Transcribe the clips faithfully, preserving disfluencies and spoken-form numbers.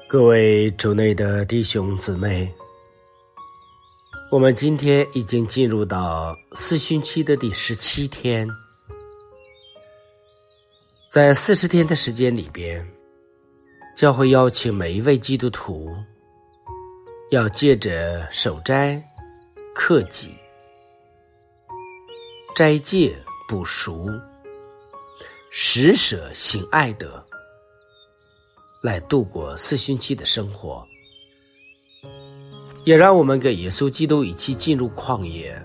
各位主内的弟兄姊妹，我们今天已经进入到四旬期的第十七天。在四十天的时间里边，教会邀请每一位基督徒要借着守斋、克己、斋戒、补赎、施舍、行爱德，来度过四旬期的生活，也让我们跟耶稣基督一起进入旷野，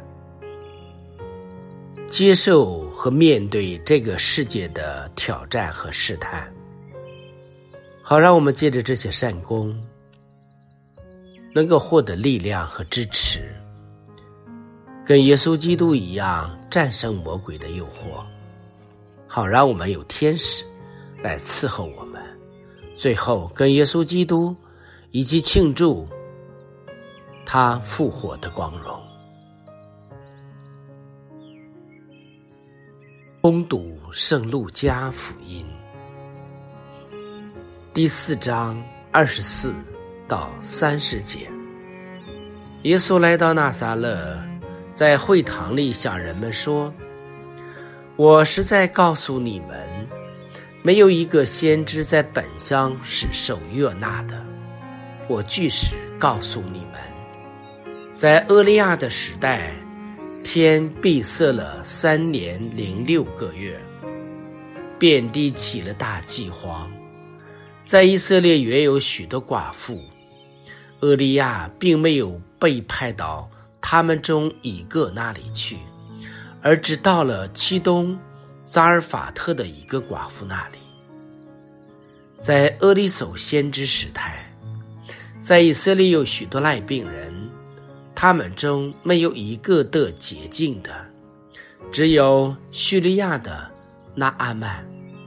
接受和面对这个世界的挑战和试探，好让我们借着这些善功能够获得力量和支持，跟耶稣基督一样战胜魔鬼的诱惑，好让我们有天使来伺候我们，最后跟耶稣基督以及庆祝他复活的光荣。攻读圣路加福音第四章二十四到三十节。耶稣来到拿撒勒，在会堂里向人们说，我实在告诉你们，没有一个先知在本乡是受悦纳的。我据实告诉你们，在厄利亚的时代，天闭塞了三年零六个月，遍地起了大饥荒。在以色列原有许多寡妇，厄利亚并没有被派到他们中一个那里去，而只到了其东扎尔法特的一个寡妇那里。在厄利叟先知时代，在以色列有许多癩病人，他们中没有一个得洁净的，只有叙利亚的拿阿曼。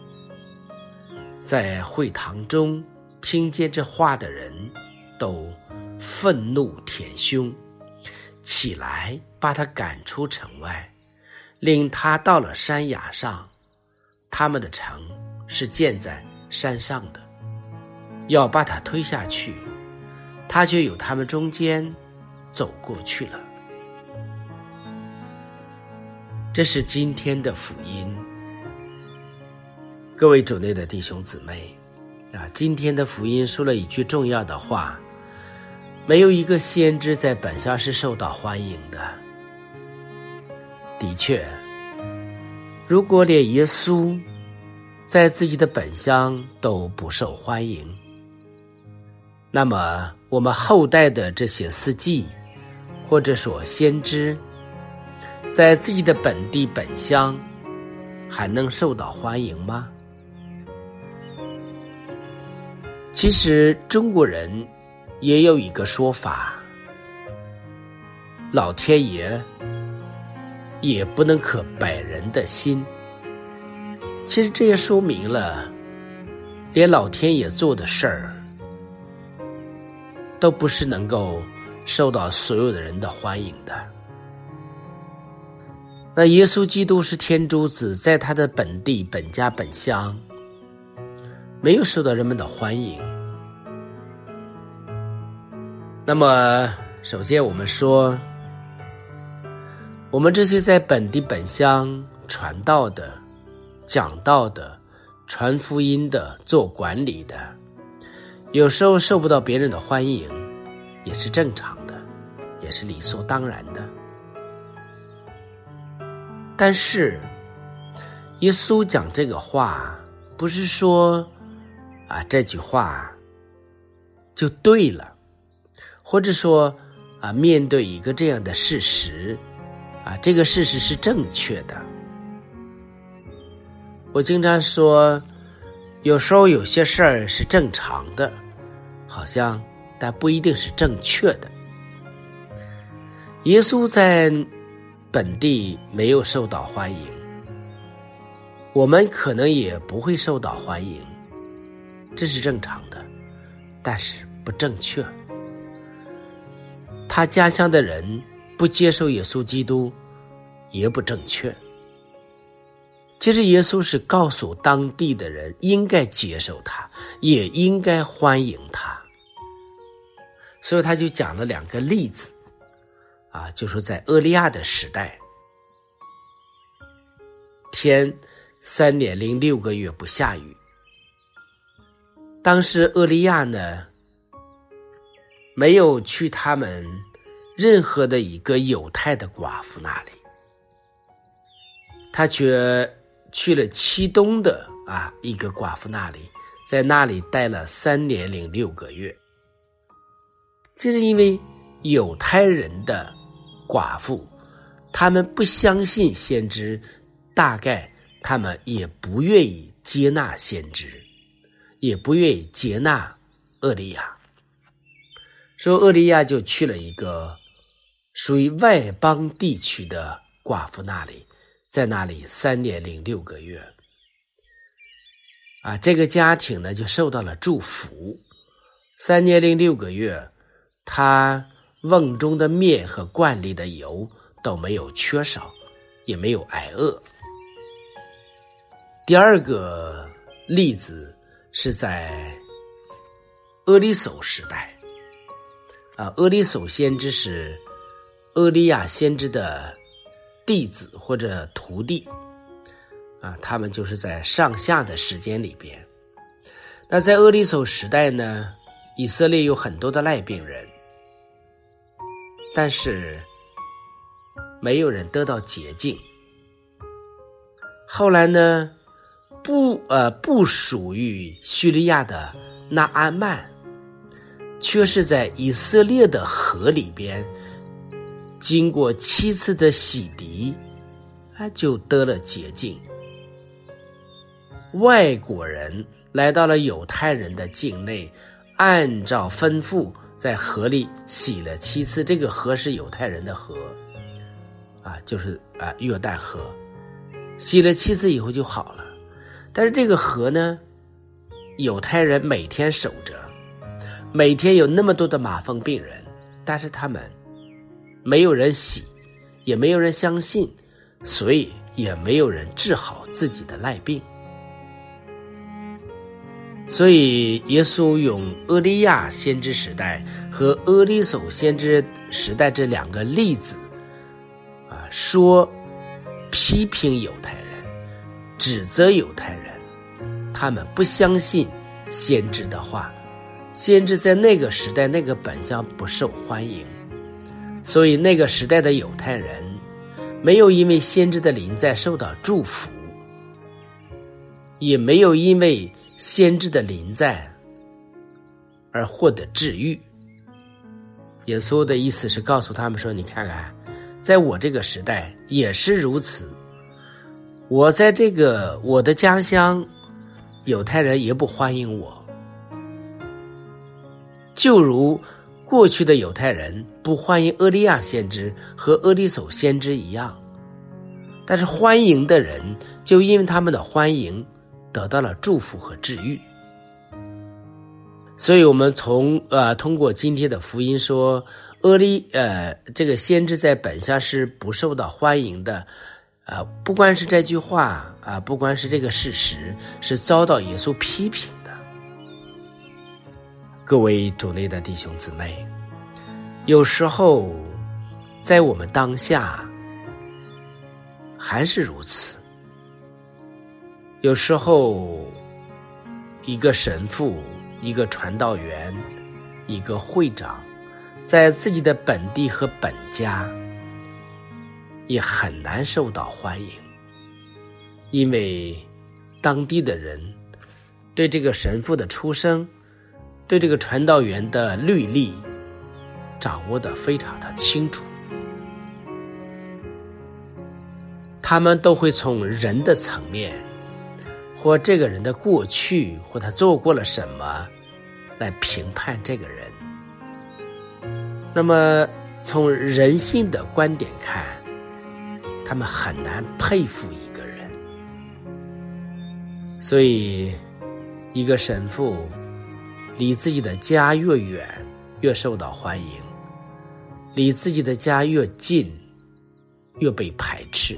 在会堂中听见这话的人都愤怒填胸，起来把他赶出城外，领他到了山崖上。他们的城是建在山上的，要把他推下去，他就由他们中间走过去了。这是今天的福音。各位主内的弟兄姊妹啊，今天的福音说了一句重要的话，没有一个先知在本乡是受到欢迎的。的确，如果连耶稣在自己的本乡都不受欢迎，那么我们后代的这些司祭或者说先知，在自己的本地本乡还能受到欢迎吗？其实中国人也有一个说法，老天爷也不能可百人的心。其实这也说明了，连老天爷做的事儿都不是能够受到所有的人的欢迎的。那耶稣基督是天主子，在他的本地本家本乡没有受到人们的欢迎。那么首先我们说，我们这些在本地本乡传道的、讲道的、传福音的、做管理的，有时候受不到别人的欢迎，也是正常的，也是理所当然的。但是耶稣讲这个话，不是说啊这句话就对了，或者说啊面对一个这样的事实啊这个事实是正确的。我经常说，有时候有些事儿是正常的，好像但不一定是正确的。耶稣在本地没有受到欢迎，我们可能也不会受到欢迎，这是正常的，但是不正确。他家乡的人不接受耶稣基督也不正确。其实耶稣是告诉当地的人应该接受他，也应该欢迎他。 所以他就讲了两个例子啊，就说在厄利亚的时代，天三年零六个月不下雨。当时厄利亚呢，没有去他们任何的一个犹太的寡妇那里，他却去了其东的啊一个寡妇那里，在那里待了三年零六个月。这是因为犹太人的寡妇，他们不相信先知，大概他们也不愿意接纳先知，也不愿意接纳厄利亚。所以厄利亚就去了一个属于外邦地区的寡妇那里，在那里三年零六个月啊，这个家庭呢就受到了祝福。三年零六个月，他瓮中的面和罐里的油都没有缺少，也没有挨饿。第二个例子是在厄利叟时代啊，厄利叟先知是厄利亚先知的弟子或者徒弟啊，他们就是在上下的时间里边。那在厄利叟时代呢，以色列有很多的癩病人，但是没有人得到洁净。后来呢，不呃不属于叙利亚的那阿曼，却是在以色列的河里边，经过七次的洗涤，他就得了洁净。外国人来到了犹太人的境内，按照吩咐在河里洗了七次。这个河是犹太人的河啊，就是啊约旦河，洗了七次以后就好了。但是这个河呢，犹太人每天守着，每天有那么多的麻风病人，但是他们没有人洗，也没有人相信，所以也没有人治好自己的癩病。所以耶稣用厄利亚先知时代和厄利叟先知时代这两个例子啊，说批评犹太人，指责犹太人，他们不相信先知的话。先知在那个时代那个本相不受欢迎，所以那个时代的犹太人没有因为先知的临在受到祝福，也没有因为先知的临在而获得治愈。耶稣的意思是告诉他们说，你看看，在我这个时代也是如此，我在这个我的家乡，犹太人也不欢迎我，就如过去的犹太人不欢迎厄利亚先知和厄利叟先知一样。但是欢迎的人就因为他们的欢迎得到了祝福和治愈。所以我们从呃通过今天的福音说，厄利呃这个先知在本下是不受到欢迎的，呃不光是这句话啊、呃，不光是这个事实，是遭到耶稣批评的。各位主内的弟兄姊妹，有时候在我们当下还是如此。有时候一个神父，一个传道员，一个会长，在自己的本地和本家也很难受到欢迎，因为当地的人对这个神父的出生，对这个传道员的律例掌握得非常的清楚，他们都会从人的层面或这个人的过去，或他做过了什么来评判这个人。那么从人性的观点看，他们很难佩服一个人。所以一个神父离自己的家越远，越受到欢迎，离自己的家越近，越被排斥。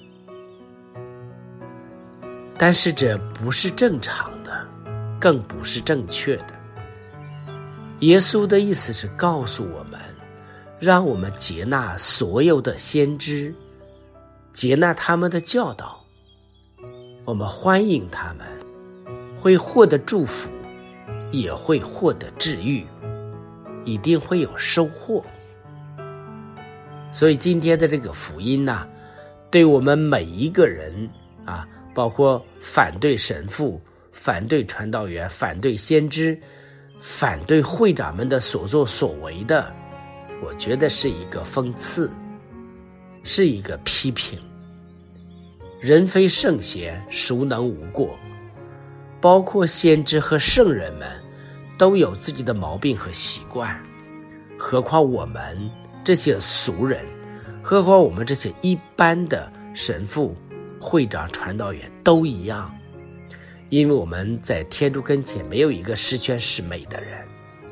但是这不是正常的，更不是正确的。 耶稣的意思是告诉我们，让我们接纳所有的先知，接纳他们的教导，我们欢迎他们，会获得祝福，也会获得治愈，一定会有收获。所以今天的这个福音呢、啊，对我们每一个人啊，包括反对神父、反对传道员、反对先知、反对会长们的所作所为的，我觉得是一个讽刺，是一个批评。人非圣贤，孰能无过？包括先知和圣人们都有自己的毛病和习惯，何况我们这些俗人，何况我们这些一般的神父、会长、传道员都一样，因为我们在天主跟前没有一个十全十美的人。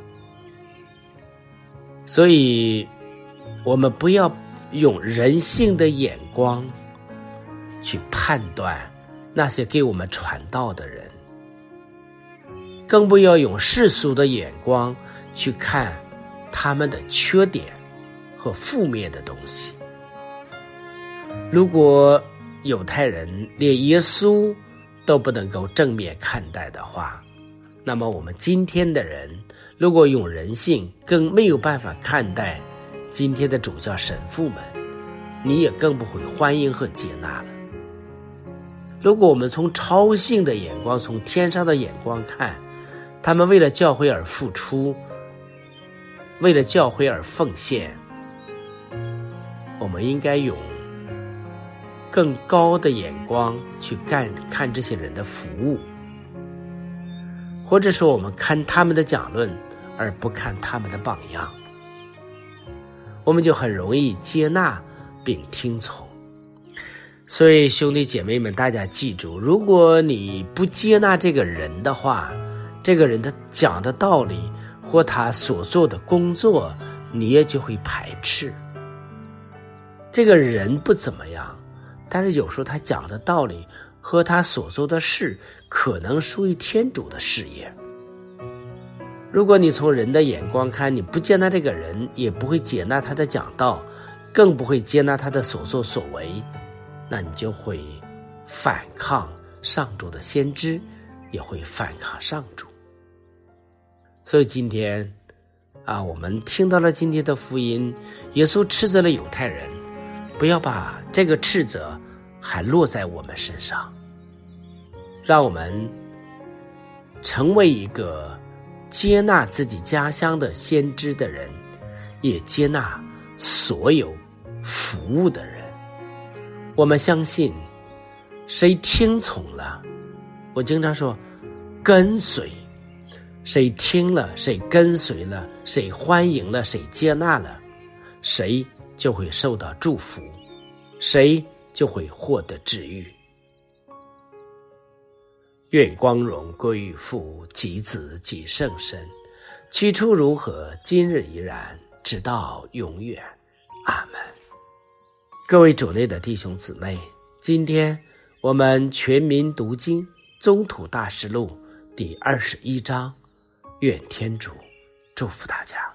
所以我们不要用人性的眼光去判断那些给我们传道的人，更不要用世俗的眼光去看他们的缺点和负面的东西。如果犹太人连耶稣都不能够正面看待的话，那么我们今天的人如果用人性，更没有办法看待今天的主教神父们，你也更不会欢迎和接纳了。如果我们从超性的眼光，从天上的眼光看，他们为了教会而付出，为了教会而奉献，我们应该用更高的眼光去看看这些人的服务，或者说我们看他们的讲论而不看他们的榜样，我们就很容易接纳并听从。所以兄弟姐妹们，大家记住，如果你不接纳这个人的话，这个人的讲的道理或他所做的工作，你也就会排斥。这个人不怎么样，但是有时候他讲的道理和他所做的事可能属于天主的事业。如果你从人的眼光看，你不接纳这个人，也不会接纳他的讲道，更不会接纳他的所作所为，那你就会反抗上主的先知，也会反抗上主。所以今天啊，我们听到了今天的福音，耶稣斥责了犹太人，不要把这个斥责还落在我们身上，让我们成为一个接纳自己家乡的先知的人，也接纳所有服务的人。我们相信谁听从了，我经常说跟随，谁听了，谁跟随了，谁欢迎了，谁接纳了，谁就会受到祝福，谁就会获得治愈。愿光荣归于父及子及圣神，起初如何，今日依然，直到永远。阿们。各位主内的弟兄姊妹，今天我们全民读经宗徒大事录第二十一章，愿天主祝福大家。